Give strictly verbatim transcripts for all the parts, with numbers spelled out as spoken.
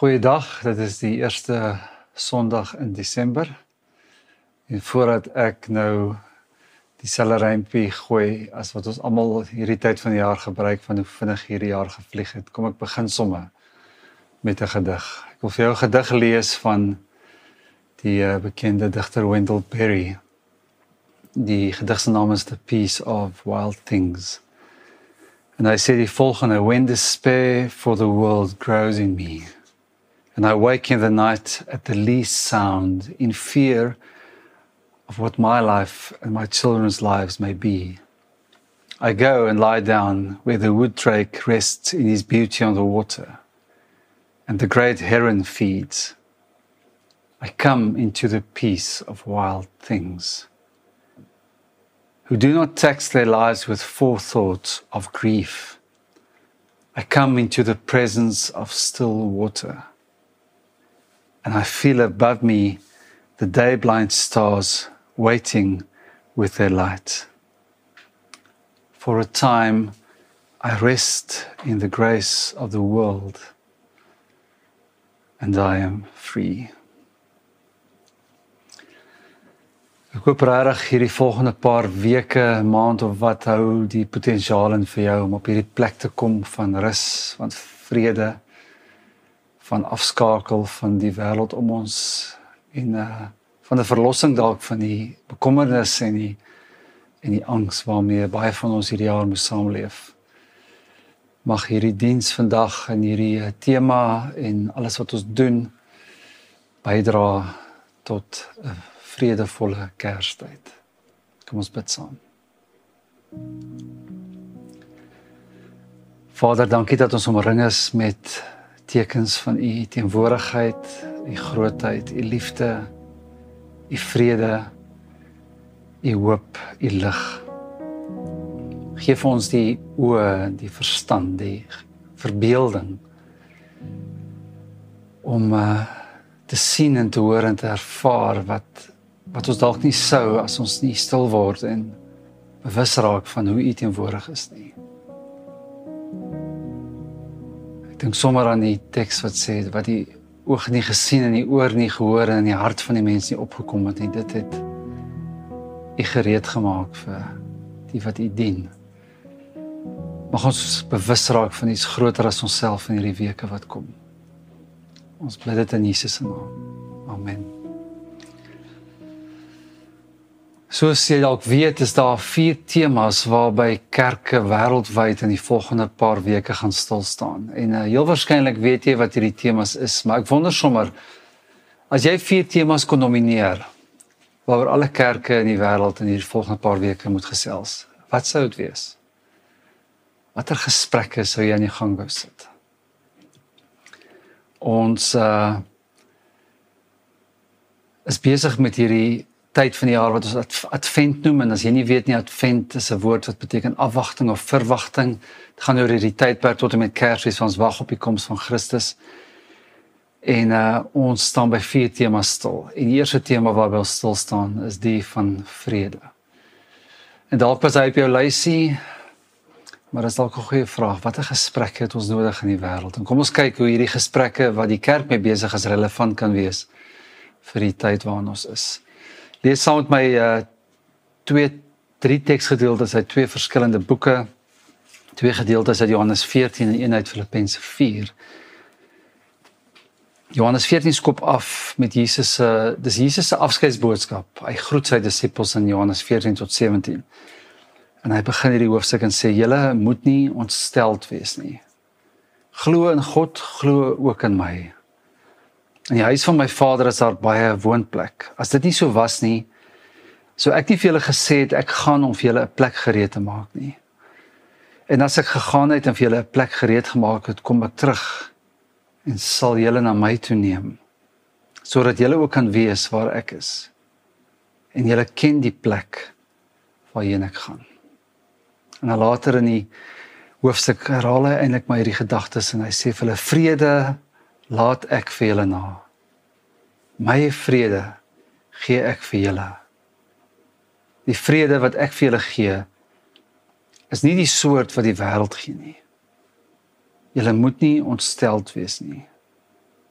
Goeiedag, dit is die eerste Sondag in Desember. En voordat ek nou dieselfde rympie gooi as wat ons almal hierdie tyd van die jaar gebruik van hoe vinnig hierdie jaar gevlieg het, kom ek begin somme met 'n gedig. Ek wil vir jou 'n gedig lees van die uh, bekende digter Wendell Berry. Die gedig se naam is The Peace of Wild Things. En hy sê die volgende: When despair for the world grows in me, and I wake in the night at the least sound, in fear of what my life and my children's lives may be, I go and lie down where the wood drake rests in his beauty on the water, and the great heron feeds. I come into the peace of wild things, who do not tax their lives with forethought of grief. I come into the presence of still water, and I feel above me the day-blind stars waiting with their light. For a time, I rest in the grace of the world, and I am free. Ek hoop regtig hierdie volgende paar weke, maand of wat hou die potensiaal in vir jou om op hierdie plek te kom van rus, van vrede, van afskakel van die wêreld om ons en uh, van 'n verlossing dalk van die bekommernis en die en die angs waarmee baie van ons hierdie jaar moet saamleef. Mag hierdie diens vandag en hierdie tema en alles wat ons doen bydra tot 'n uh, vredevolle Kerstyd. Kom ons bid saam. Vader, dankie dat ons omring is met tekens van u teenwoordigheid, u grootheid, u liefde, u vrede, u hoop, u lig. Geef ons die oë, die verstand, die verbeelding om uh, te sien en te hoor en te ervaar wat wat ons dalk nie sou as ons nie stil word en bewus raak van hoe u teenwoordig is nie. Ek dink sommer aan die teks wat sê, wat die oog nie gesien en die oor nie gehoor en in die hart van die mens nie opgekom het nie, dit het u gereed gemaak vir die wat u dien. Mag ons bewus raak van iets groter as onsself in hierdie weke wat kom. Ons bid dit in Jesus se naam. Amen. Soos jy dalk weet, is daar vier temas waarby kerke wêreldwyd in die volgende paar weke gaan stil staan. En uh, heel waarskynlik weet jy wat hierdie temas is, maar ek wonder sommer, as jy vier temas kon nomineer, waaroor alle kerke in die wêreld in hierdie volgende paar weke moet gesels, wat sou dit wees? Watter gesprekke sou jy aan die gang wou sit? Ons uh, is besig met hierdie tyd van die jaar wat ons advent noem, en as jy nie weet nie, advent is 'n woord wat beteken afwagting of verwagting. Dit gaan oor hierdie tydperk tot en met Kersfees, ons wag op die koms van Christus. En uh, ons staan by vier temas stil. En die eerste tema waarby ons stil staan is die van vrede. En dalk was hy op jou lysie, maar dit is dalk 'n goeie vraag, watter gesprekke het ons nodig in die wêreld? En kom ons kyk hoe hierdie gesprekke wat die kerk mee besig is relevant kan wees vir die tyd waarin ons is. Lees saam met my uh, twee, drie teksgedeeltes uit twee verskillende boeke, twee gedeeltes uit Johannes veertien en een uit Filippense vier. Johannes veertien skop af met Jesus, uh, dis Jesus se afskeidsboodskap. Hy groet sy disippels in Johannes veertien tot sewentien. En hy begin hierdie hoofstuk en sê, julle moet nie ontsteld wees nie. Glo in God, glo ook in my. In die huis van my Vader is daar baie woonplek. As dit nie so was nie, sou ek nie vir julle gesê het, ek gaan om vir julle 'n plek gereed te maak nie. En as ek gegaan het en vir julle 'n plek gereed gemaak het, kom ek terug en sal julle na my toe neem, sodat julle ook kan wees waar ek is. En julle ken die plek waarheen ek gaan. En dan later in die hoofstuk herhaal hy eintlik maar hierdie gedagtes en hy sê vir hulle, vrede laat ek vir julle na. My vrede gee ek vir julle. Die vrede wat ek vir julle gee, is nie die soort wat die wêreld gee nie. Julle moet nie ontsteld wees nie.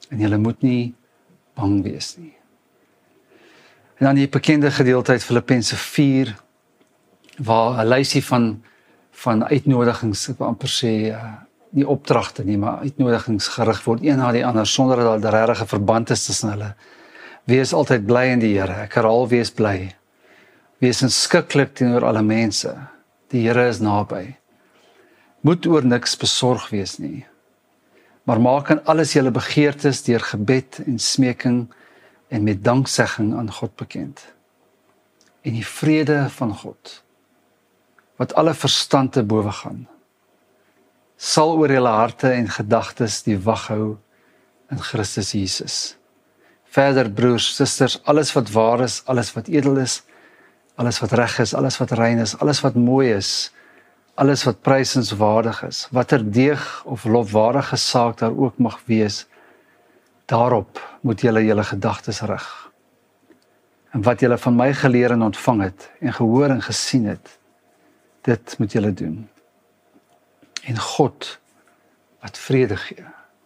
En julle moet nie bang wees nie. En dan die bekende gedeelte uit Filippense vier, waar 'n lysie van, van uitnodigings, ek wil amper sê, uh, nie opdragte nie, maar uitnodigings gerig word, een na die ander, sonder dat daar regtig 'n verband is tussen hulle. Wees altyd bly in die Here, ek herhaal, wees bly. Wees inskikkelik teenoor alle mense, die Here is naby. Moet oor niks besorg wees nie, maar maak aan alles julle begeertes deur gebed en smeking en met danksegging aan God bekend. En die vrede van God, wat alle verstand te bowe gaan, sal oor julle harte en gedagtes die wag hou in Christus Jesus. Verder, broers, susters, alles wat waar is, alles wat edel is, alles wat reg is, alles wat rein is, alles wat mooi is, alles wat prysenswaardig is, watter deeg of lofwaardige saak daar ook mag wees, daarop moet julle julle gedagtes rig. En wat julle van my geleer en ontvang het, en gehoor en gesien het, dit moet julle doen. En God, wat vrede gee,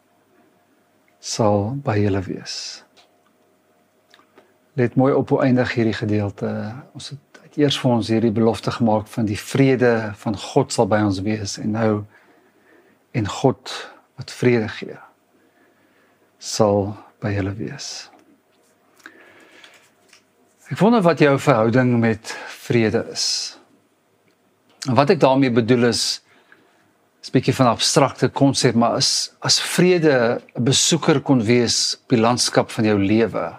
sal by julle wees. Let mooi op hoe eindig hierdie gedeelte. Ons het eers vir ons hierdie belofte gemaak van die vrede van God sal by ons wees, en nou, en God, wat vrede gee, sal by julle wees. Ek wonder wat jou verhouding met vrede is. En wat ek daarmee bedoel is, is 'n bietjie van 'n abstrakte konsep, maar as, as vrede 'n besoeker kon wees op die landskap van jou lewe,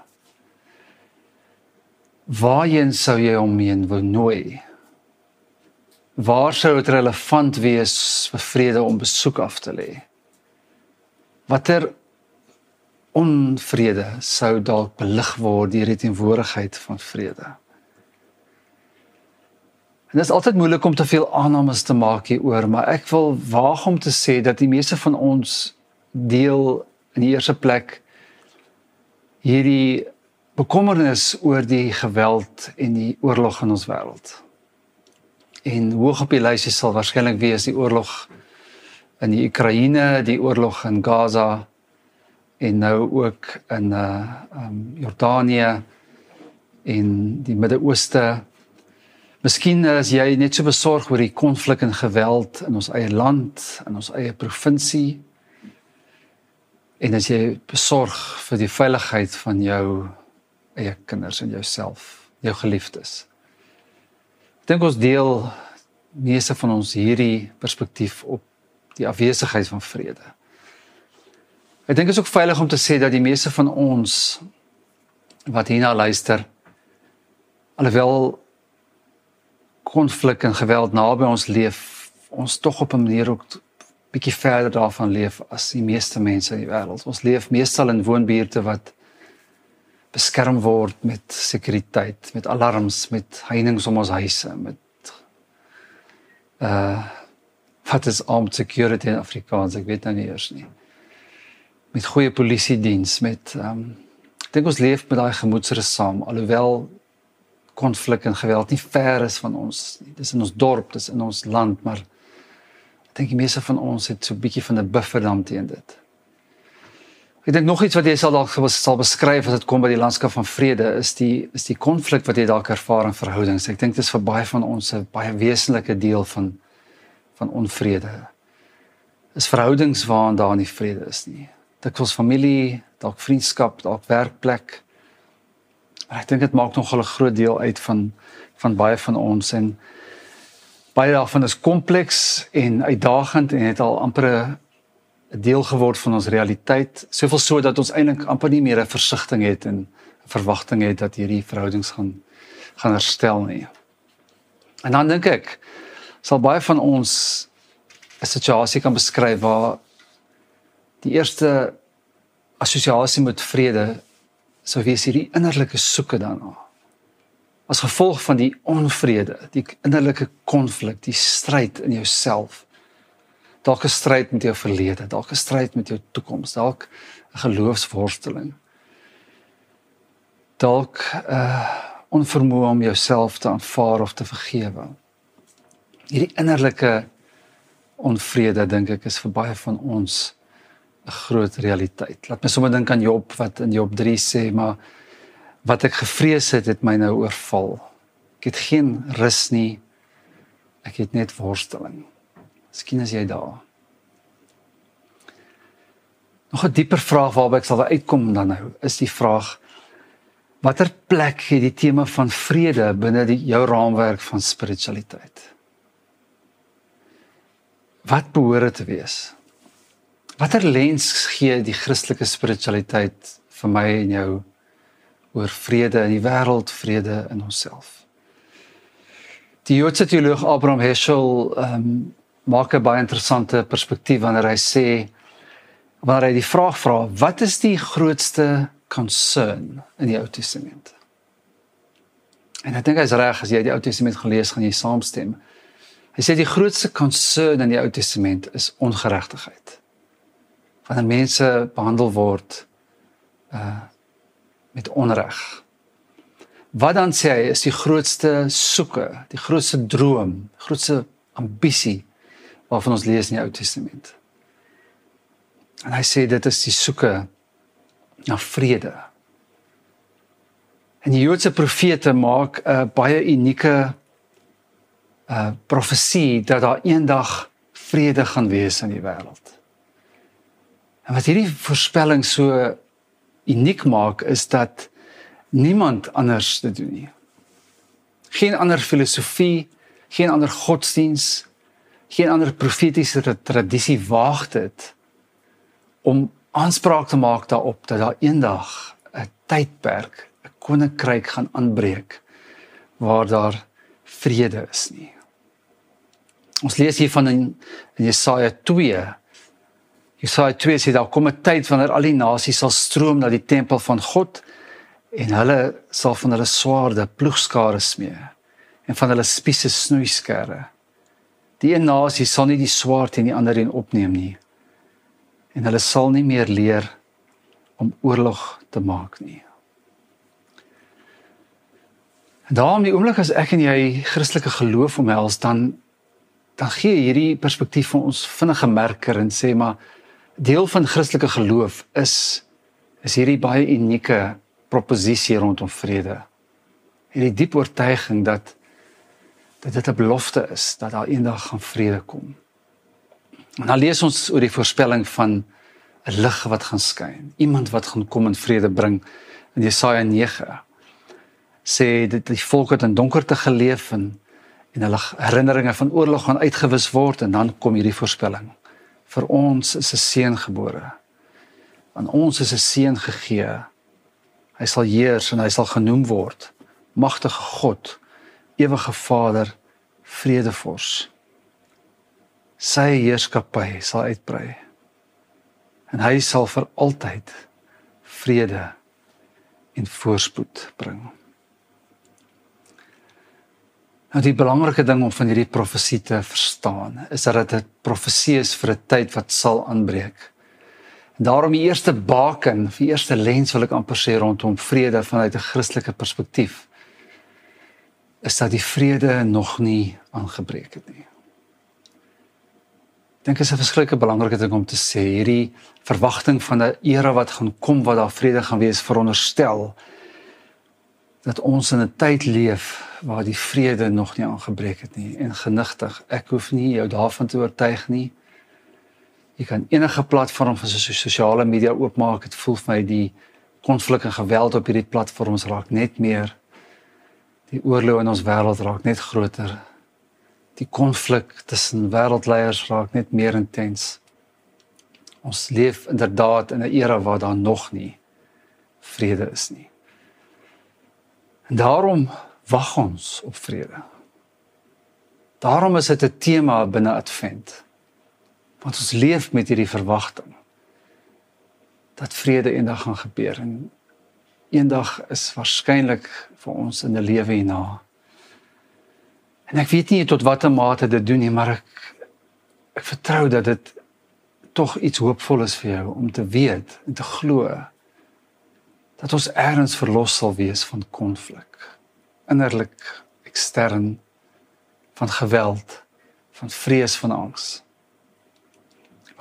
waarheen sou jy hom heen wou nooi? Waar sou dit relevant wees vir vrede om besoek af te lê? Watter onvrede sou dalk belig word deur die teenwoordigheid van vrede? En dit is altyd moeilik om te veel aannames te maak hieroor, maar ek wil waag om te sê dat die meeste van ons deel in die eerste plek hierdie bekommernis oor die geweld en die oorlog in ons wêreld. En hoog op die lysie sal waarskynlik wees die oorlog in die Oekraïne, die oorlog in Gaza, en nou ook in uh, um, Jordanië en die Midde-Ooste. Miskien is jy net so besorg oor die konflik en geweld in ons eie land, in ons eie provinsie, en as jy besorg vir die veiligheid van jou eie kinders en jouself, jou geliefdes. Ek dink ons deel meeste van ons hierdie perspektief op die afwesigheid van vrede. Ek dink dit is ook veilig om te sê dat die meeste van ons wat hierna luister, alhoewel konflik en geweld naby ons leef, ons tog op 'n manier ook bietjie verder daarvan leef as die meeste mense in die wêreld. Ons leef meestal in woonbuurte wat beskerm word met sekuriteit, met alarms, met heininge om ons huise, met uh, wat is armed security in Afrikaans, ek weet nou nie eers nie. Met goeie polisiediens, met, um, ek dink ons leef met daai gemoedsrus saam, alhoewel konflik en geweld nie ver is van ons, dis in ons dorp, dis in ons land, maar ek dink die meeste van ons het so 'n bietjie van 'n bufferdam teen dit. Ek dink nog iets wat jy sal dalk sal beskryf as dit kom by die landskap van vrede, is die is die konflik wat jy dalk ervaar in verhoudings. Ek dink dit is vir baie van ons 'n baie wesenlike deel van van onvrede. Is verhoudings waarin daar nie vrede is nie. Dikwels familie, dalk vriendskap, dalk werkplek. Maar ek dink dit maak nogal 'n groot deel uit van van baie van ons, en baie daarvan is kompleks en uitdagend en het al amper 'n deel geword van ons realiteit, soveel so dat ons eintlik amper nie meer 'n versigtiging het en 'n verwagting het dat hierdie verhoudings gaan gaan herstel nie. En dan dink ek, sal baie van ons 'n situasie kan beskryf waar die eerste assosiasie met vrede sou wees hierdie innerlike soeke daarna. As gevolg van die onvrede, die innerlike konflik, die stryd in jouself. Dalk 'n stryd met jou verlede, dalk 'n stryd met jou toekoms, dalk 'n geloofsworsteling. Dalk 'n uh, onvermoë om jouself te aanvaar of te vergewe. Hierdie innerlike onvrede, dink ek, is vir baie van ons 'n groot realiteit. Laat my sommer dink aan Job, wat in Job drie sê, maar wat ek gevrees het, het my nou oorval. Ek het geen rus nie, ek het net worsteling. Miskien is jy daar. Nog 'n dieper vraag waarby ek sal wil uitkom dan nou, is die vraag, watter plek het die tema van vrede binne die, jou raamwerk van spiritualiteit? Wat behoort dit te wees? Watter lens gee die Christelike spiritualiteit vir my en jou oor vrede in die wêreld, vrede in onsself? Die Joodse teoloog Abraham Heschel um, maak 'n baie interessante perspektief wanneer hy sê, wanneer hy die vraag vra, wat is die grootste concern in die Ou Testament? En ek dink hy is reg, as jy die Ou Testament gelees, gaan jy saamstem. Hy sê die grootste concern in die Ou Testament is ongeregtigheid. Wanneer mense behandel word uh, met onreg. Wat dan sê hy is die grootste soeke, die grootste droom, die grootste ambisie waarvan ons lees in die Ou Testament. En hy sê dit is die soeke na vrede. En die Joodse profete maak 'n uh, baie unieke uh, profesie dat daar eendag vrede gaan wees in die wêreld. En wat hierdie voorspelling so uniek maak, is dat niemand anders dit doen nie. Geen ander filosofie, geen ander godsdiens, geen ander profetiese tradisie waag dit om aanspraak te maak daarop dat daar eendag 'n tydperk, 'n koninkryk gaan aanbreek waar daar vrede is nie. Ons lees hiervan in, in Jesaja twee. Jesaja twee sê daar kom 'n tyd wanneer al die nasies sal stroom na die tempel van God en hulle sal van hulle swaarde ploegskare smee en van hulle spiese snoeiskerre. Die een nasie sal nie die swaard teen die ander een opneem nie. En hulle sal nie meer leer om oorlog te maak nie. En daarom die oomblik as ek en jy Christelike geloof omhels, dan, dan gee hierdie perspektief van ons vinnige merker en sê, maar deel van Christelike geloof is, is hierdie baie unieke proposisie rondom vrede. Hierdie diep oortuiging dat, dat dit 'n belofte is, dat daar eendag gaan vrede kom. En dan lees ons oor die voorspelling van 'n lig wat gaan skyn. Iemand wat gaan kom en vrede bring. In Jesaja nege sê dit die volk het in donkerte geleef en, en hulle herinneringe van oorlog gaan uitgewis word en dan kom hierdie voorspelling. Vir ons is 'n seun gebore. Aan ons is 'n seun gegee. Hy sal heers en hy sal genoem word Magtige God, ewige Vader, Vredevors. Sy heerskappy sal uitbrei en hy sal vir altyd vrede en voorspoed bring. Nou die belangrike ding om van hierdie profesie te verstaan, is dat dit 'n profesie is vir 'n tyd wat sal aanbreek. En daarom die eerste baken, die eerste lens wil ek amper sê rondom vrede vanuit 'n Christelike perspektief, is dat die vrede nog nie aangebreek het nie. Ek dink dit is 'n verskriklike belangrike ding om te sê, hierdie verwagting van 'n era wat gaan kom, wat daar vrede gaan wees, veronderstel, dat ons in 'n tyd leef, waar die vrede nog nie aangebreek het nie, en genigtig, ek hoef nie jou daarvan te oortuig nie. Jy kan enige platform van so sosiale media oopmaak, het voel vir my die konflik en geweld op hierdie platforms raak net meer, die oorlog in ons wêreld raak net groter, die konflik tussen wêreldleiers raak net meer intens. Ons leef inderdaad in 'n era waar daar nog nie vrede is nie. En daarom wag ons op vrede. Daarom is dit 'n tema binne Advent. Want ons leef met hierdie verwagting dat vrede eendag gaan gebeur. En eendag is waarskynlik vir ons in 'n lewe hierna. En ek weet nie tot watter mate dit doen nie, maar ek, ek vertrou dat dit tog iets hoopvol is vir jou om te weet en te glo dat ons ergens verlos sal wees van konflik, innerlik, ekstern, van geweld, van vrees, van angs.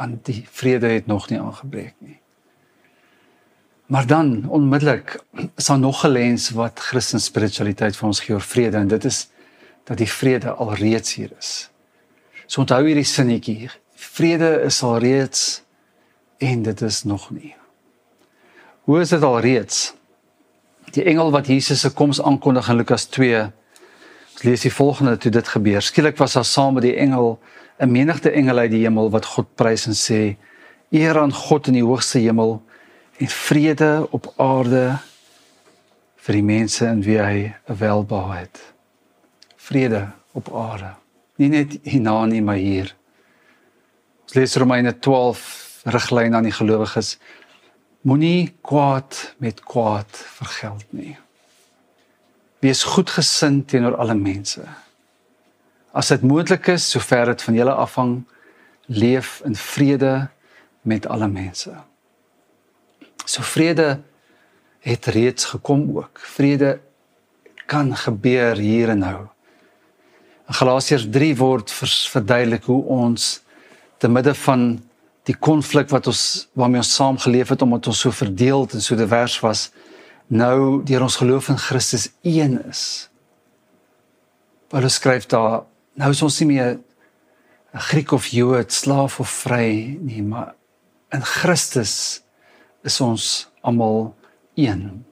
want die vrede het nog nie aangebreek nie. Maar dan, onmiddellik, is daar nog 'n lens wat Christen spiritualiteit vir ons gee oor vrede, en dit is dat die vrede alreeds hier is. So onthou hierdie sinnetjie, vrede is alreeds, en dit is nog nie. Hoe is dit alreeds? Die engel wat Jesus se koms aankondig in Lukas twee, ons lees die volgende toe dit gebeur. Skielik was daar saam met die engel 'n menigte engele uit die hemel wat God prys en sê, eer aan God in die hoogste hemel en vrede op aarde vir die mense in wie hy 'n welbehae het. Vrede op aarde. Nie net hierna nie, maar hier. Ons lees Romeine twaalf, riglyn aan die gelowiges. Moenie kwaad met kwaad vergeld nie. Wees goedgesind teenoor alle mense. As dit moontlik is, sover dit van julle afhang, leef in vrede met alle mense. So vrede het reeds gekom ook. Vrede kan gebeur hier en nou. In Galasiërs drie word verduidelik hoe ons te midde van die konflik wat ons, waarmee ons saam geleef het, omdat ons so verdeeld en so divers was, nou deur ons geloof in Christus een is. Paulus skryf daar, nou is ons nie meer 'n Griek of Jood, slaaf of vry nie, maar in Christus is ons almal een.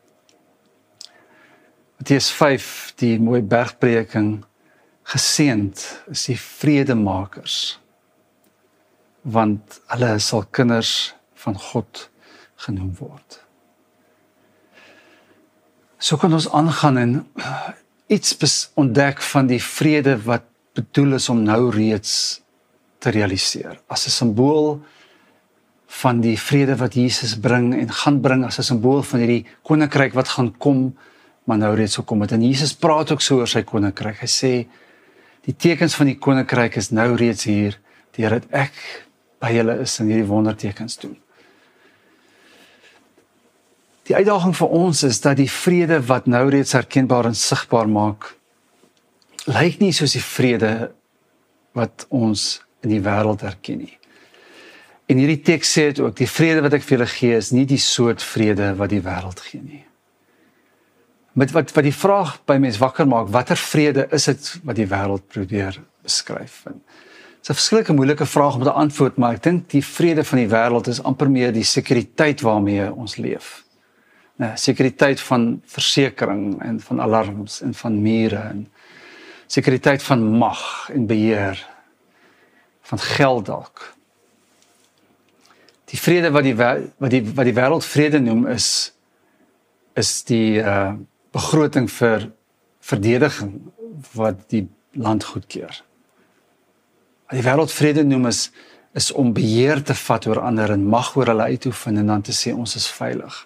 Matteus vyf, die mooi bergprediking, geseënd is die vredemakers, want hulle sal kinders van God genoem word. So kan ons aangaan en iets ontdek van die vrede wat bedoel is om nou reeds te realiseer. As 'n simbool van die vrede wat Jesus bring en gaan bring, as 'n simbool van hierdie koninkryk wat gaan kom, maar nou reeds gekom het. En Jesus praat ook so oor sy koninkryk. Hy sê, die tekens van die koninkryk is nou reeds hier, deurdat ek by julle is en hierdie wondertekens doen. Die uitdaging vir ons is dat die vrede wat nou reeds herkenbaar en sigbaar maak, lyk nie soos die vrede wat ons in die wêreld herken nie. En hierdie teks sê dit ook, die vrede wat ek vir julle gee is nie die soort vrede wat die wêreld gee nie. Met wat, wat die vraag by mens wakker maak, watter vrede is dit wat die wêreld probeer beskryf? En dit is 'n verskillike moeilike vraag om te antwoord, maar ek dink die vrede van die wêreld is amper meer die sekuriteit waarmee ons leef. Nou, sekuriteit van versekering en van alarms en van mure en sekuriteit van mag en beheer, van geld dalk. Die vrede wat die wat die wat die wêreld vrede noem is is die uh, begroting vir verdediging wat die land goedkeur. Wat die wêreld vrede noem is is om beheer te vat oor ander en mag oor hulle uitoefen en dan te sê ons is veilig.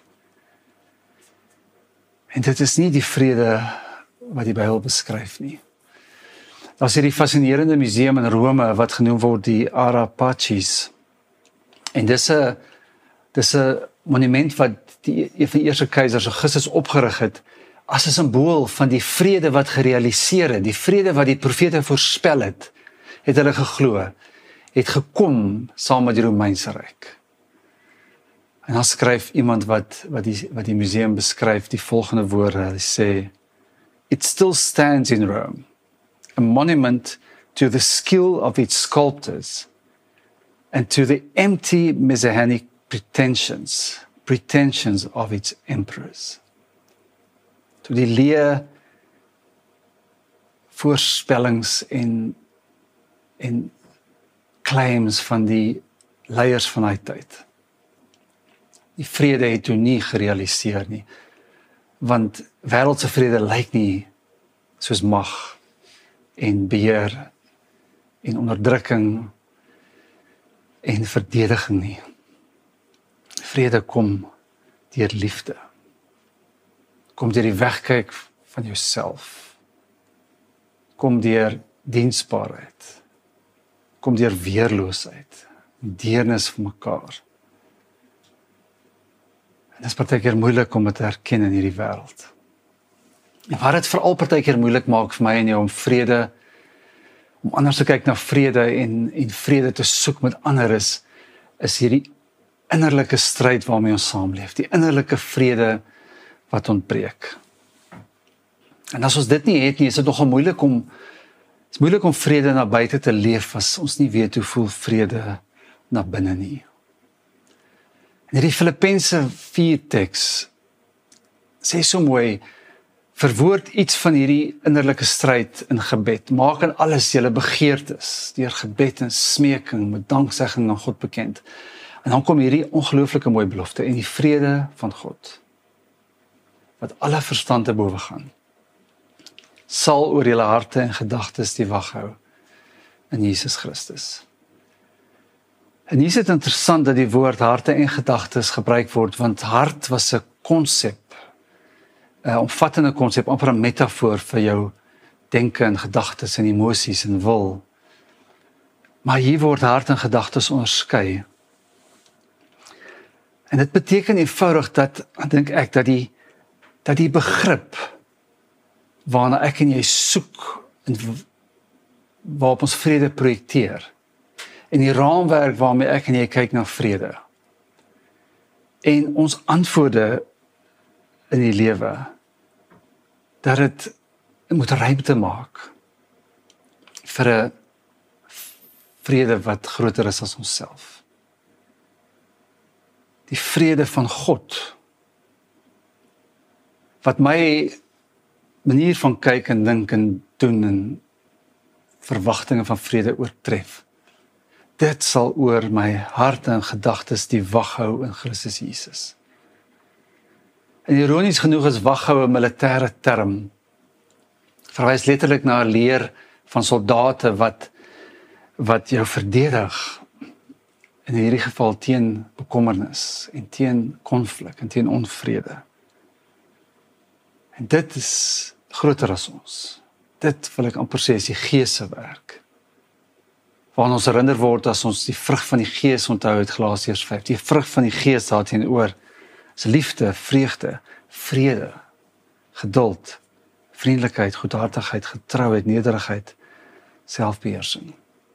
En dit is nie die vrede wat die Bybel beskryf nie. Daar is hierdie fascinerende museum in Rome wat genoem word die Ara Pacis. En dis 'n dis 'n monument wat die een van die eerste keisers Augustus opgerig het as 'n simbool van die vrede wat gerealiseer het, die vrede wat die profete voorspel het, het hulle geglo, het gekom saam met die Romeinse ryk. En dan skryf iemand wat wat die wat die museum beskryf die volgende woorde, hy sê, "It still stands in Rome, a monument to the skill of its sculptors and to the empty messianic pretensions, pretensions of its emperors." To die leë voorspellings en en claims van die leiers van daai tyd. Die vrede het toe nie gerealiseer nie, want wêreldse vrede lyk nie soos mag en beheer en onderdrukking en verdediging nie. Vrede kom deur liefde. Kom deur die wegkyk van jouself. Kom deur diensbaarheid. Kom deur weerloosheid, deernis vir mekaar. En dit is partykeer moeilik om dit te herken in hierdie wêreld. En wat dit veral partykeer moeilik maak vir my en jou om vrede, om anders te kyk na vrede en, en vrede te soek met ander is, is hierdie innerlike stryd waarmee ons saamleef, die innerlike vrede wat ontbreek. En as ons dit nie het nie, is dit nogal moeilik om, is moeilik om vrede na buite te leef, as ons nie weet hoe voel vrede na binne nie. En hierdie Filippense vier teks sê so mooi, verwoord iets van hierdie innerlike stryd in gebed. Maak in alles julle begeertes, deur gebed en smeking, met danksegging aan God bekend. En dan kom hierdie ongelooflike mooi belofte, en die vrede van God, wat alle verstand te bowe gaan, sal oor julle harte en gedagtes die wag hou in Jesus Christus. En hier is dit interessant dat die woord harte en gedagtes gebruik word, want hart was 'n konsep, 'n omvattende konsep, amper 'n metafoor vir jou denke en gedagtes en emosies en wil. Maar hier word hart en gedagtes onderskei. En dit beteken eenvoudig dat, dink ek, dat die, dat die begrip waarna ek en jy soek, en waarop ons vrede projekteer, en die raamwerk waarmee ek en jy kyk na vrede, en ons antwoorde in die lewe, dat het moet ruimte maak vir 'n vrede wat groter is as onsself. Die vrede van God, wat my manier van kyk en dink en doen en verwagtinge van vrede oortref. Dit sal oor my hart en gedagtes die wag hou in Christus Jesus. En ironies genoeg is waghou 'n militêre term. Verwys letterlik na 'n leer van soldate wat wat jou verdedig, in hierdie geval teen bekommernis en teen konflik en teen onvrede. En dit is groter as ons. Dit wil ek amper sê is die Gees se werk. Waaraan ons herinner word as ons die vrug van die Gees onthou uit Galasiërs vyf. Die vrug van die Gees daarteenoor is liefde, vreugde, vrede, geduld, vriendelikheid, goedhartigheid, getrouheid, nederigheid, selfbeheersing.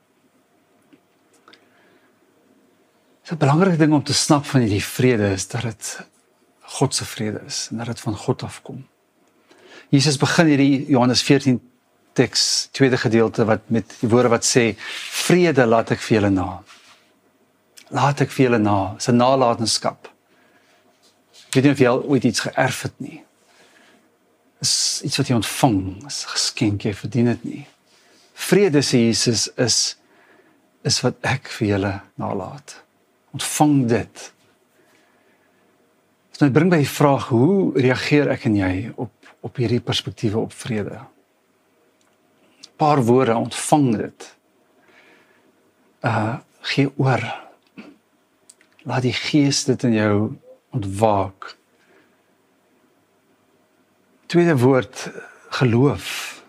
Dit is 'n belangrike ding om te snap van hierdie vrede is dat dit God se vrede is en dat dit van God afkom. Jesus begin hierdie Johannes veertien teks, tweede gedeelte wat met die woorde wat sê, vrede laat ek vir julle na. Laat ek vir julle na, is 'n nalatenskap. Ek weet nie of jy al ooit iets geërf het nie. Is iets wat jy ontvang, is 'n geskenk, jy verdien dit nie. Vrede, sê Jesus, is, is wat ek vir julle nalaat. Ontvang dit. Dus nou bring by die vraag, hoe reageer ek en jy op, op hierdie perspektiewe op vrede? Paar woorde, ontvang dit. Uh, gee oor. Laat die Gees dit in jou ontwaak. Tweede woord, geloof.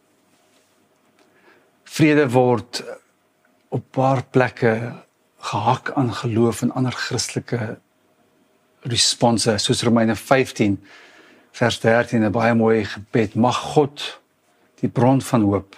Vrede word op paar plekke gehak aan geloof en ander Christelike response, soos Romeine vyftien, vers dertien, 'n baie mooi gebed. Mag God, die bron van hoop,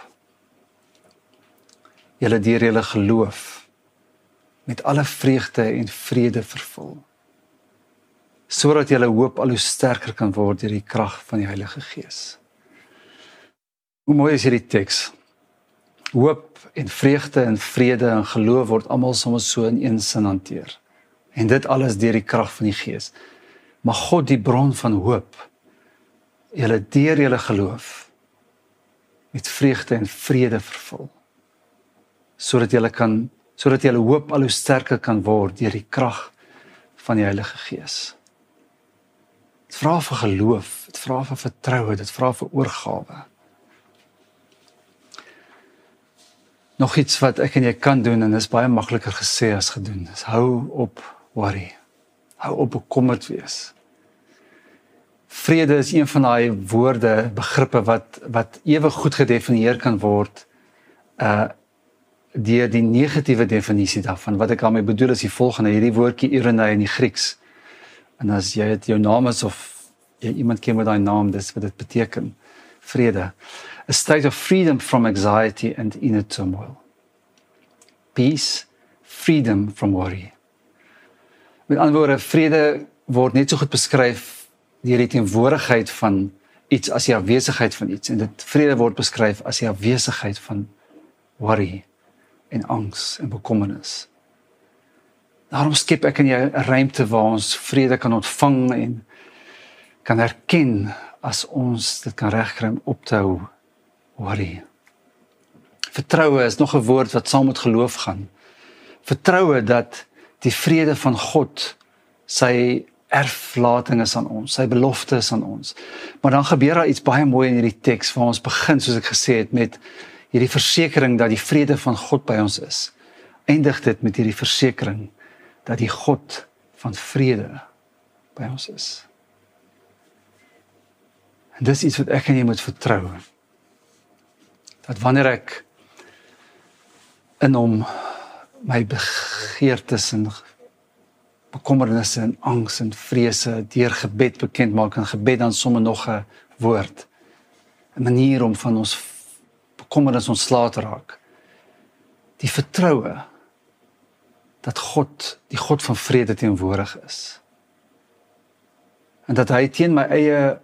julle deur julle geloof met alle vreugde en vrede vervul, sodat julle hoop al hoe sterker kan word deur die krag van die Heilige Gees. Hoe mooi is hierdie teks? Hoop en vreugde en vrede en geloof word almal soms so in een sin hanteer. En dit alles deur die krag van die Gees. Mag God die bron van hoop, julle deur julle geloof met vreugde en vrede vervul, sodat julle kan, sodat julle hoop al hoe sterker kan word deur die krag van die Heilige Gees. Dit vra vir geloof, dit vra vir vertroue, dit vra vir oorgawe. Nog iets wat ek en jy kan doen, en is baie makliker gesê as gedoen, is hou op worry, hou op bekommerd wees. Vrede is een van daai woorde, begrippe wat, wat ewig goed gedefinieer kan word, uh, deur die negatiewe definisie daarvan. Wat ek daarmee bedoel is die volgende, hierdie woordjie irene in die Grieks. En as jy het jou naam is, of jy iemand ken met daai naam, dis wat dit beteken. vrede. A state of freedom from anxiety and inner turmoil. Peace, freedom from worry. Met ander woorde, vrede word net so goed beskryf deur die teenwoordigheid van iets as die afwesigheid van iets. En dit vrede word beskryf as die afwesigheid van worry en angs en bekommernis. Daarom skep ek in jou 'n ruimte waar ons vrede kan ontvang en kan herken as ons dit kan regkry om op te hou worry. Vertroue is nog 'n woord wat saam met geloof gaan. Vertroue dat die vrede van God sy erflating is aan ons, sy belofte is aan ons. Maar dan gebeur daar iets baie mooi in hierdie teks waar ons begin, soos ek gesê het, met hierdie versekering dat die vrede van God by ons is. Eindig dit met hierdie versekering dat die God van vrede by ons is. En dis iets wat ek en jy moet vertrou. Dat wanneer ek in hom my begeertes en bekommernisse en angs en vrese deur gebed bekend maak, en gebed dan sommer nog 'n woord, 'n manier om van ons bekommernis ontslae te raak. Die vertroue dat God, die God van vrede teenwoordig is. En dat hy teen my eie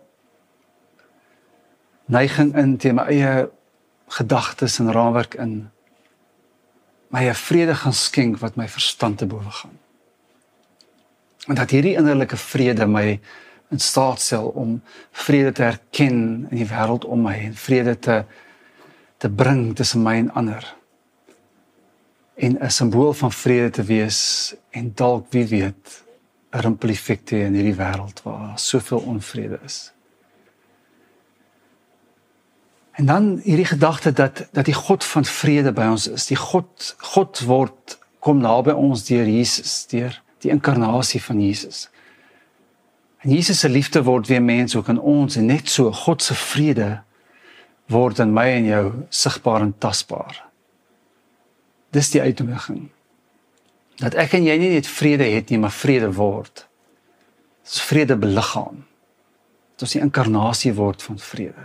neiging in, teen my eie gedagtes en raamwerk in, my 'n vrede gaan skenk wat my verstand te bowe gaan. En dat hierdie innerlike vrede my in staat stel om vrede te herken in die wêreld om my, en vrede te, te bring tussen my en ander. En 'n simbool van vrede te wees, en dalk, wie weet, 'n rimpel-effek te hê in hierdie wêreld waar soveel onvrede is. En dan hierdie gedagte dat, dat die God van vrede by ons is. Die God, God word, kom naby ons deur Jesus, deur die inkarnasie van Jesus. En Jesus se liefde word weer mens ook in ons, en net so, God se vrede word in my en jou sigbaar en tasbaar. Dis die uitnodiging. Dat ek en jy nie net vrede het nie, maar vrede word. Dis vrede beliggaam. Dat ons die inkarnasie word van vrede.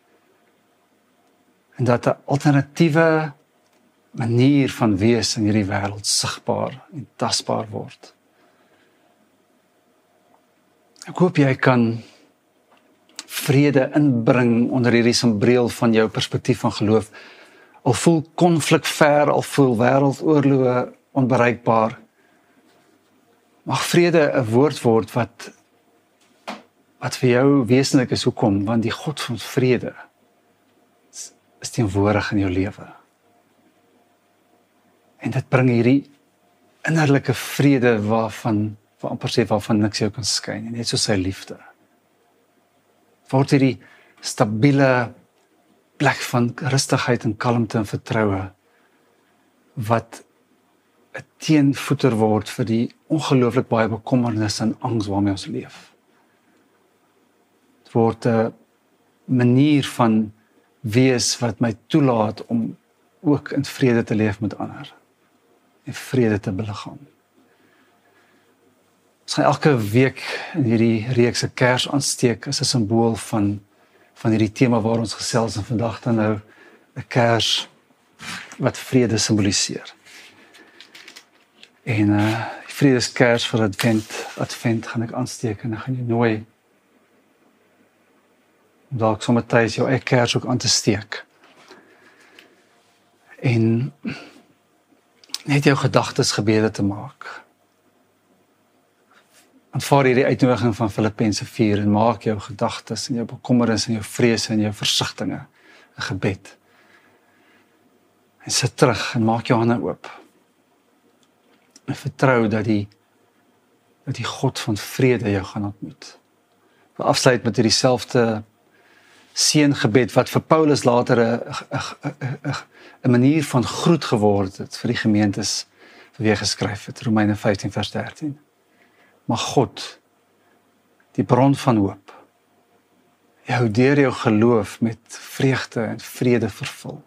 En dat 'n alternatiewe manier van wees in hierdie wêreld sigbaar en tasbaar word. Ek hoop jy kan vrede inbring onder hierdie sambreel van jou perspektief van geloof. Al voel konflik ver, al voel wêreldoorloë onbereikbaar. Mag vrede 'n woord word wat, wat vir jou wesentlik is. Hoekom? Want die God van vrede is teenwoordig in jou lewe. En dit bring hierdie innerlike vrede waarvan, waar amper sê, waarvan niks jou kan skei nie, net so sy liefde. Word hierdie stabiele plek van rustigheid en kalmte en vertroue, wat 'n teenvoeter word vir die ongelooflik baie bekommernis en angs waarmee ons leef. Dit word 'n manier van wees wat my toelaat om ook in vrede te leef met ander en vrede te beliggaam. Ons gaan elke week in hierdie reeks 'n kers aansteek as 'n simbool van van hierdie tema waar ons gesels, en vandag dan nou 'n kers wat vrede simboliseer. En uh, die vredeskers vir Advent, Advent gaan ek aansteek, en dan gaan jy nooi om dalk sommer tydens jou eie kers ook aan te steek. En net jou gedagtes gebede te maak. Aanvaar hierdie uitnodiging van Filippense vier en maak jou gedagtes en jou bekommernis en jou vrese en jou versigtinge 'n gebed. En sit terug en maak jou hande oop. En vertrou dat die dat die God van vrede jou gaan ontmoet. Ek wil afsluit met hierdie selfde seëngebed wat vir Paulus later 'n 'n manier van groet geword het vir die gemeentes vir wie hy geskryf het, Romeine vyftien vers dertien. Mag God, die bron van hoop, jou deur jou geloof met vreugde en vrede vervul,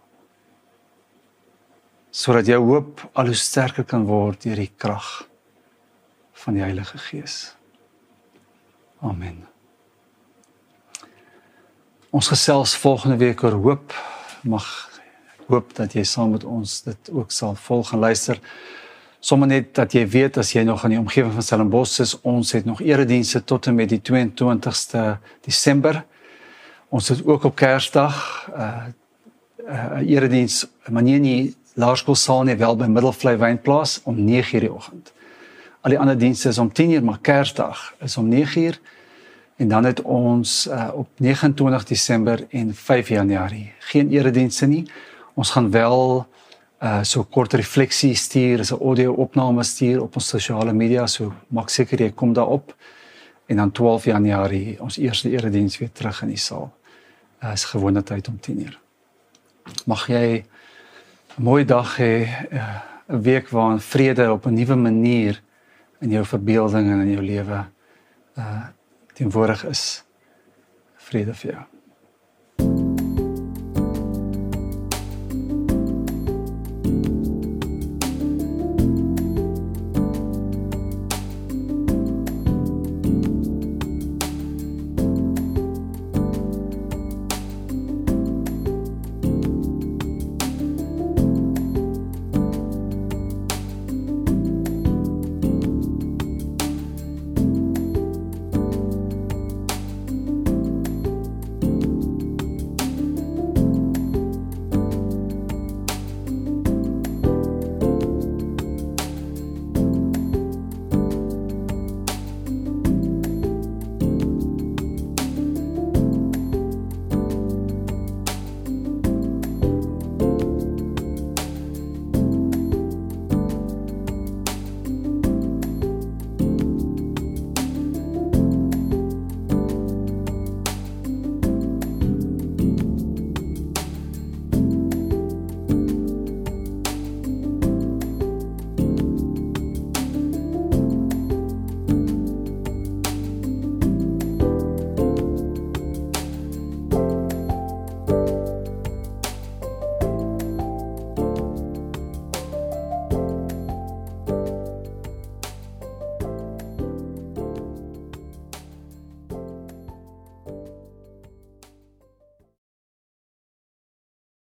sodat jou hoop al hoe sterker kan word deur die krag van die Heilige Gees. Amen. Ons gesels volgende week oor hoop. Mag hoop dat jy saam met ons dit ook sal volg en luister. Sommige net dat jy weet, as jy nog in die omgewing van Stellenbosch is, ons het nog eredienste tot en met die twee-en-twintigste Desember. Ons het ook op Kersdag uh, uh, erediens, maar nie in die laerskoolsaal nie, wel by Middelvlei Wynplaas om nege uur die oggend. Al die ander dienste is om tien uur, maar Kersdag is om nege uur. En dan het ons uh, op negenentwintig Desember en vyf Januarie geen eredienste nie. Ons gaan wel uh, so kort refleksie stuur, is 'n audio-opname stuur op ons sosiale media, so maak seker jy kom daarop. En dan twaalf Januarie, ons eerste erediens weer terug in die saal. Uh, is gewone tyd om tien uur. Mag jy 'n mooi dag hê, 'n week waarin vrede op 'n nuwe manier in jou verbeelding en in jou lewe uh, teenwoordig is. Vrede vir jou.